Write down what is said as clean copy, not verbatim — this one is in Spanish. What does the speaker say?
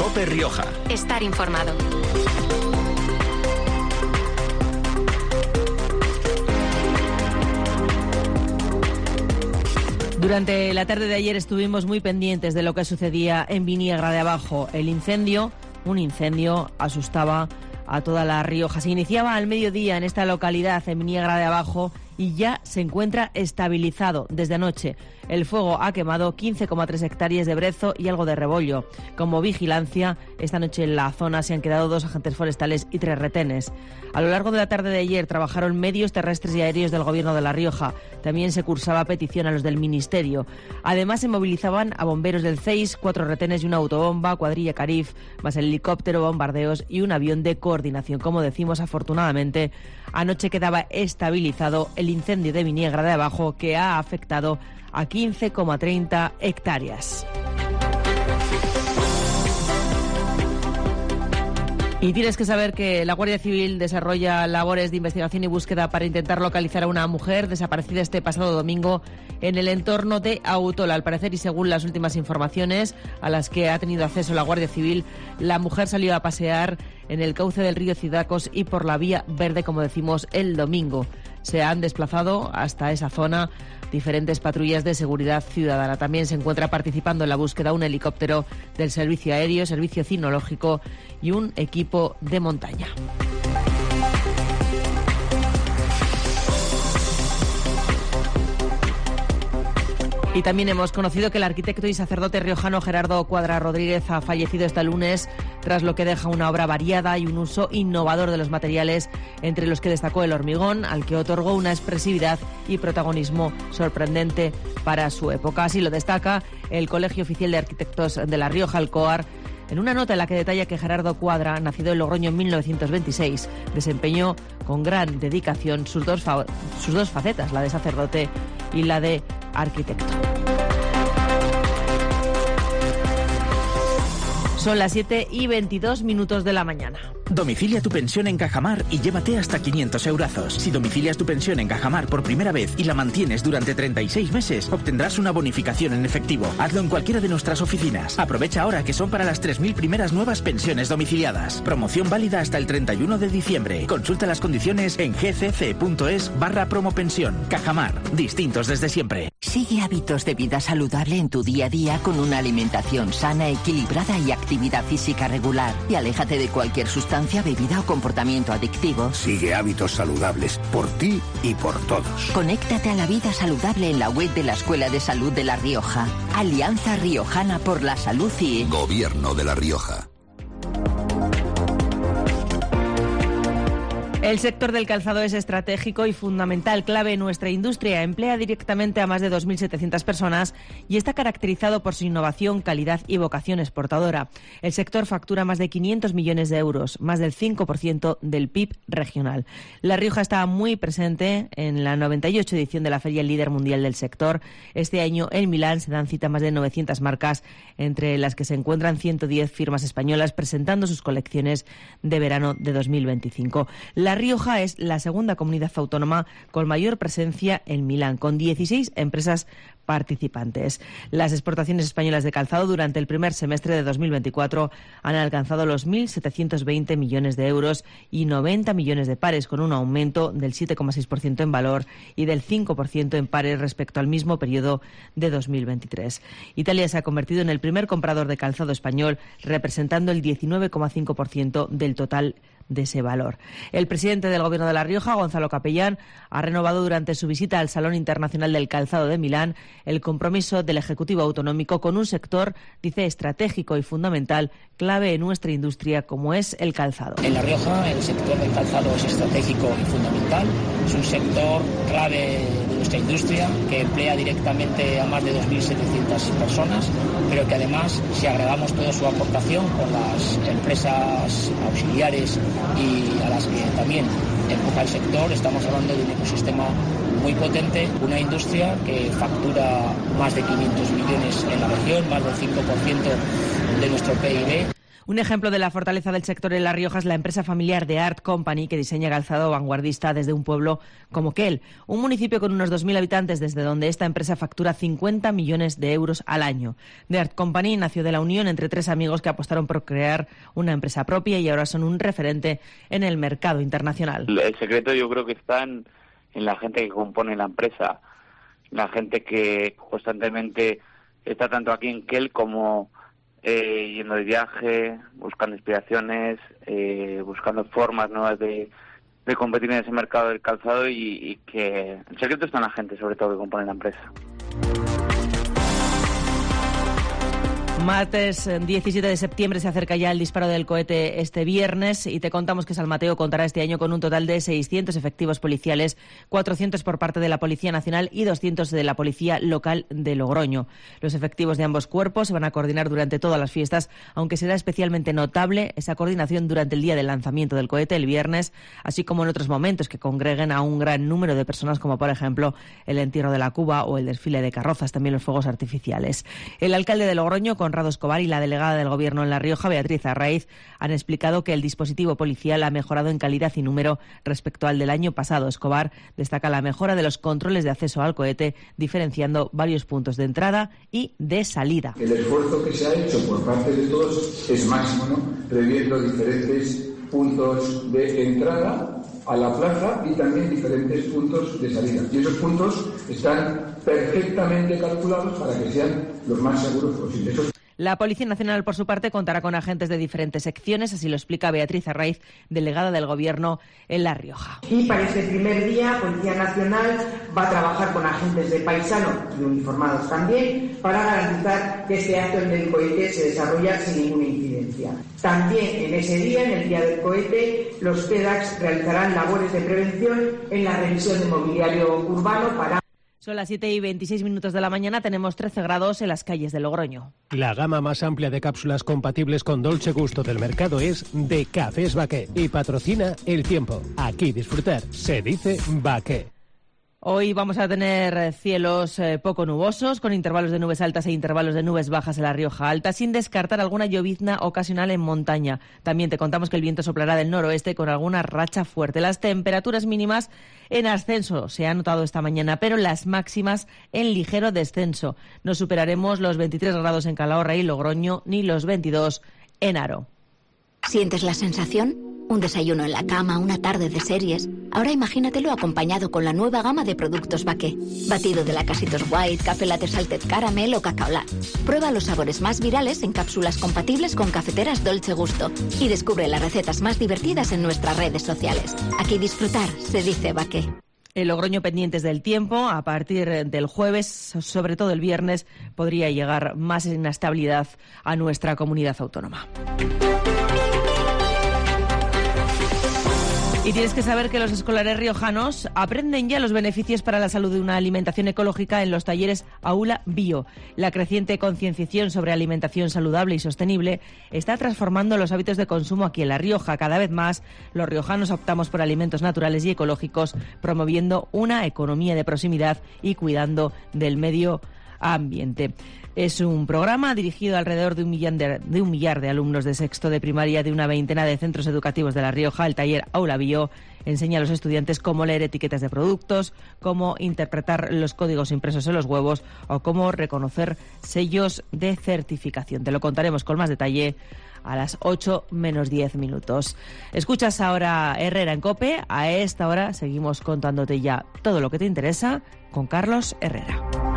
COPE Rioja. Estar informado. Durante la tarde de ayer estuvimos muy pendientes de lo que sucedía en Viniegra de Abajo. Un incendio asustaba a toda La Rioja. Se iniciaba al mediodía en esta localidad, en Viniegra de Abajo, y ya se encuentra estabilizado desde anoche. El fuego ha quemado 15,3 hectáreas de brezo y algo de rebollo. Como vigilancia, esta noche en la zona se han quedado 2 agentes forestales y 3 retenes. A lo largo de la tarde de ayer trabajaron medios terrestres y aéreos del Gobierno de La Rioja. También se cursaba petición a los del Ministerio. Además, se movilizaban a bomberos del CEIS, 4 retenes y una autobomba, cuadrilla Carif, más el helicóptero, bombardeos y un avión de coordinación. Como decimos, afortunadamente, anoche quedaba estabilizado el incendio de Viniegra de Abajo, que ha afectado a 15,30 hectáreas. Y tienes que saber que la Guardia Civil desarrolla labores de investigación y búsqueda para intentar localizar a una mujer desaparecida este pasado domingo en el entorno de Autola. Al parecer, y según las últimas informaciones a las que ha tenido acceso la Guardia Civil, la mujer salió a pasear en el cauce del río Cidacos y por la Vía Verde, como decimos, el domingo. Se han desplazado hasta esa zona diferentes patrullas de seguridad ciudadana. También se encuentra participando en la búsqueda un helicóptero del Servicio Aéreo, Servicio Cinológico y un equipo de montaña. Y también hemos conocido que el arquitecto y sacerdote riojano Gerardo Cuadra Rodríguez ha fallecido este lunes tras lo que deja una obra variada y un uso innovador de los materiales, entre los que destacó el hormigón, al que otorgó una expresividad y protagonismo sorprendente para su época. Así lo destaca el Colegio Oficial de Arquitectos de La Rioja, el COAR, en una nota en la que detalla que Gerardo Cuadra, nacido en Logroño en 1926, desempeñó con gran dedicación sus dos facetas, la de sacerdote y la de arquitecto. Son las 7:22 de la mañana. Domicilia tu pensión en Cajamar y llévate hasta 500 eurazos. Si domicilias tu pensión en Cajamar por primera vez y la mantienes durante 36 meses, obtendrás una bonificación en efectivo. Hazlo en cualquiera de nuestras oficinas. Aprovecha ahora que son para las 3.000 primeras nuevas pensiones domiciliadas. Promoción válida hasta el 31 de diciembre. Consulta las condiciones en gcc.es/promopensión. Cajamar, distintos desde siempre. Sigue hábitos de vida saludable en tu día a día con una alimentación sana, equilibrada y actividad física regular. Y aléjate de cualquier sustancia, bebida o comportamiento adictivo. Sigue hábitos saludables por ti y por todos. Conéctate a la vida saludable en la web de la Escuela de Salud de La Rioja. Alianza Riojana por la Salud y Gobierno de La Rioja. El sector del calzado es estratégico y fundamental, clave en nuestra industria. Emplea directamente a más de 2.700 personas y está caracterizado por su innovación, calidad y vocación exportadora. El sector factura más de 500 millones de euros, más del 5% del PIB regional. La Rioja está muy presente en la 98 edición de la Feria Líder Mundial del Sector. Este año en Milán se dan cita más de 900 marcas, entre las que se encuentran 110 firmas españolas presentando sus colecciones de verano de 2025. La Rioja es la segunda comunidad autónoma con mayor presencia en Milán, con 16 empresas participantes. Las exportaciones españolas de calzado durante el primer semestre de 2024 han alcanzado los 1.720 millones de euros y 90 millones de pares, con un aumento del 7,6% en valor y del 5% en pares respecto al mismo periodo de 2023. Italia se ha convertido en el primer comprador de calzado español, representando el 19,5% del total de ese valor. El presidente del Gobierno de La Rioja, Gonzalo Capellán, ha renovado durante su visita al Salón Internacional del Calzado de Milán el compromiso del Ejecutivo Autonómico con un sector, dice, estratégico y fundamental, clave en nuestra industria como es el calzado. En La Rioja el sector del calzado es estratégico y fundamental. Es un sector clave de nuestra industria que emplea directamente a más de 2.700 personas, pero que además, si agregamos toda su aportación con las empresas auxiliares y a las que también empuja el sector, estamos hablando de un ecosistema muy potente, una industria que factura más de 500 millones en la región, más del 5% de nuestro PIB. Un ejemplo de la fortaleza del sector en La Rioja es la empresa familiar The Art Company, que diseña calzado vanguardista desde un pueblo como Quel, un municipio con unos 2.000 habitantes, desde donde esta empresa factura 50 millones de euros al año. The Art Company nació de la unión entre 3 amigos que apostaron por crear una empresa propia y ahora son un referente en el mercado internacional. El secreto yo creo que está en la gente que compone la empresa, la gente que constantemente está tanto aquí en Quel como yendo de viaje, buscando inspiraciones, buscando formas nuevas de competir en ese mercado del calzado y que el secreto está en la gente, sobre todo, que compone la empresa. Martes 17 de septiembre se acerca ya el disparo del cohete este viernes y te contamos que San Mateo contará este año con un total de 600 efectivos policiales, 400 por parte de la Policía Nacional y 200 de la Policía Local de Logroño. Los efectivos de ambos cuerpos se van a coordinar durante todas las fiestas, aunque será especialmente notable esa coordinación durante el día del lanzamiento del cohete, el viernes, así como en otros momentos que congreguen a un gran número de personas, como por ejemplo el entierro de la Cuba o el desfile de carrozas, también los fuegos artificiales. El alcalde de Logroño, Conrado Escobar, y la delegada del Gobierno en La Rioja, Beatriz Arraiz, han explicado que el dispositivo policial ha mejorado en calidad y número respecto al del año pasado. Escobar destaca la mejora de los controles de acceso al cohete, diferenciando varios puntos de entrada y de salida. El esfuerzo que se ha hecho por parte de todos es máximo, ¿no? Previendo diferentes puntos de entrada a la plaza y también diferentes puntos de salida. Y esos puntos están perfectamente calculados para que sean los más seguros posibles. La Policía Nacional, por su parte, contará con agentes de diferentes secciones, así lo explica Beatriz Arraiz, delegada del Gobierno en La Rioja. Y para este primer día, Policía Nacional va a trabajar con agentes de paisano y uniformados también para garantizar que este acto del cohete se desarrolla sin ninguna incidencia. También en ese día, en el día del cohete, los TEDx realizarán labores de prevención en la revisión de mobiliario urbano para... Son las 7:26 de la mañana, tenemos 13 grados en las calles de Logroño. La gama más amplia de cápsulas compatibles con Dolce Gusto del mercado es de Cafés Baqué y patrocina El Tiempo. Aquí disfrutar se dice Baqué. Hoy vamos a tener cielos poco nubosos, con intervalos de nubes altas e intervalos de nubes bajas en La Rioja Alta, sin descartar alguna llovizna ocasional en montaña. También te contamos que el viento soplará del noroeste con alguna racha fuerte. Las temperaturas mínimas en ascenso se ha notado esta mañana, pero las máximas en ligero descenso. No superaremos los 23 grados en Calahorra y Logroño, ni los 22 en Haro. ¿Sientes la sensación? Un desayuno en la cama, una tarde de series. Ahora imagínatelo acompañado con la nueva gama de productos Baqué. Batido de Lacasitos White, café latte salted caramel o cacao latte. Prueba los sabores más virales en cápsulas compatibles con cafeteras Dolce Gusto. Y descubre las recetas más divertidas en nuestras redes sociales. Aquí disfrutar se dice Baqué. El Logroño pendientes del tiempo. A partir del jueves, sobre todo el viernes, podría llegar más inestabilidad a nuestra comunidad autónoma. Y tienes que saber que los escolares riojanos aprenden ya los beneficios para la salud de una alimentación ecológica en los talleres Aula Bio. La creciente concienciación sobre alimentación saludable y sostenible está transformando los hábitos de consumo aquí en La Rioja. Cada vez más los riojanos optamos por alimentos naturales y ecológicos, promoviendo una economía de proximidad y cuidando del medio ambiente. Es un programa dirigido alrededor de un millar de alumnos de sexto de primaria de una veintena de centros educativos de La Rioja. El taller Aula Bio enseña a los estudiantes cómo leer etiquetas de productos, cómo interpretar los códigos impresos en los huevos o cómo reconocer sellos de certificación. Te lo contaremos con más detalle a las 8 menos 10 minutos. Escuchas ahora Herrera en COPE. A esta hora seguimos contándote ya todo lo que te interesa con Carlos Herrera.